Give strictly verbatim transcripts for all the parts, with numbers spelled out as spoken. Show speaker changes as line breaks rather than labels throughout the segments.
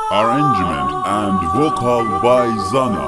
Arrangement and vocal by Zana.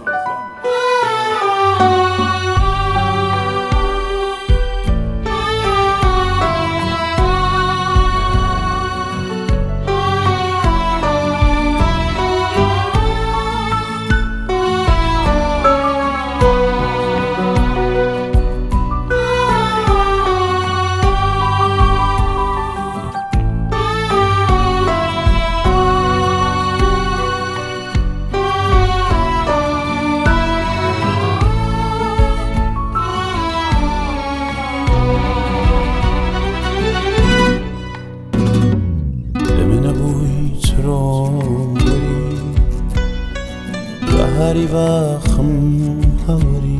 Bahari vakım havri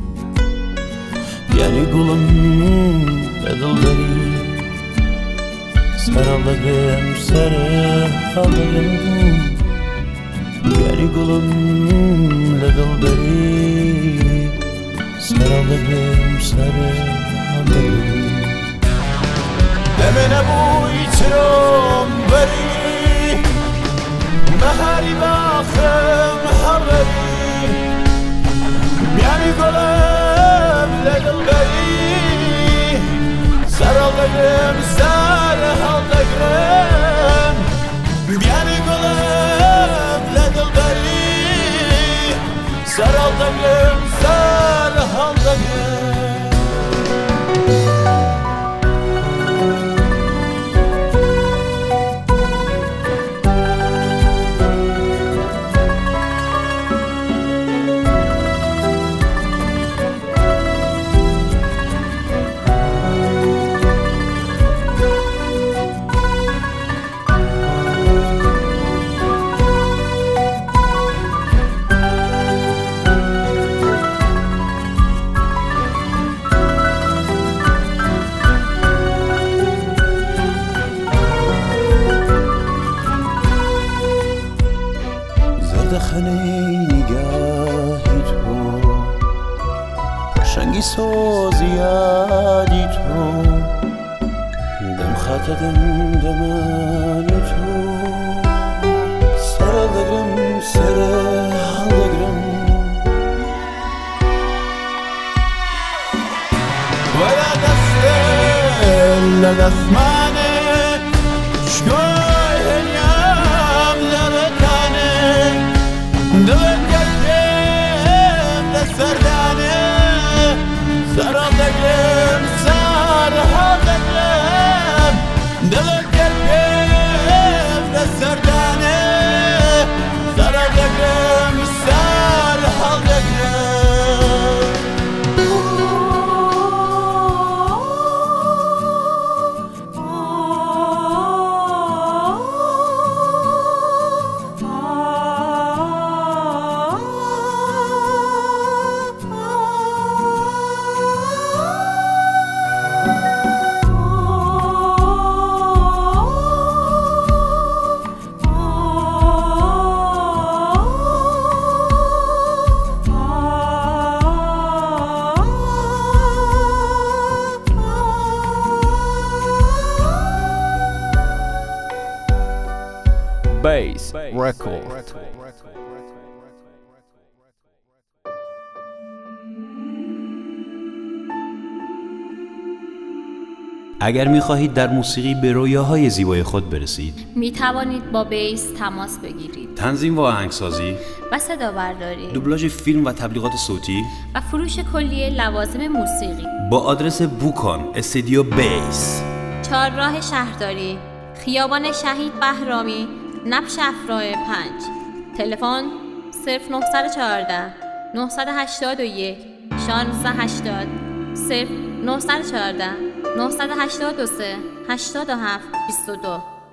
Yani gulum edildari Saralagım saralagım Yani gulum edildari Saralagım saralagım Demene bu itiram beri Bahari vakım havri Yani gulum edildari Saralagım saralagım Yani gulum edildari Saralagım saralagım خنه نگاهی تو شنگی سازی یادی تو دم خطا دم دمانی تو سر دگرم سر حال دگرم ولا دست لدست منه شگوی هنیام لرکانه دلم گردم لسردانه سرالدگم سرحالدگم دلم گردم لسردانه سرالدگم سرحالدگم
Bass Record.
اگر می‌خواهید در موسیقی به رویاهای زیبای خود برسید،
می توانید با بیس تماس بگیرید.
تنظیم و آهنگسازی
و صدا برداری،
دوبلاژ فیلم و تبلیغات صوتی
و فروش کلیه لوازم موسیقی
با آدرس بوکان استودیو بیس،
چهارراه شهرداری، خیابان شهید بهرامی، نبش افراه پنج. تلفن صفر نه یک چهار نه هشت یک شانزده هشتاد صفر نه یک چهار نه هشت سه هشت هفت دو دو.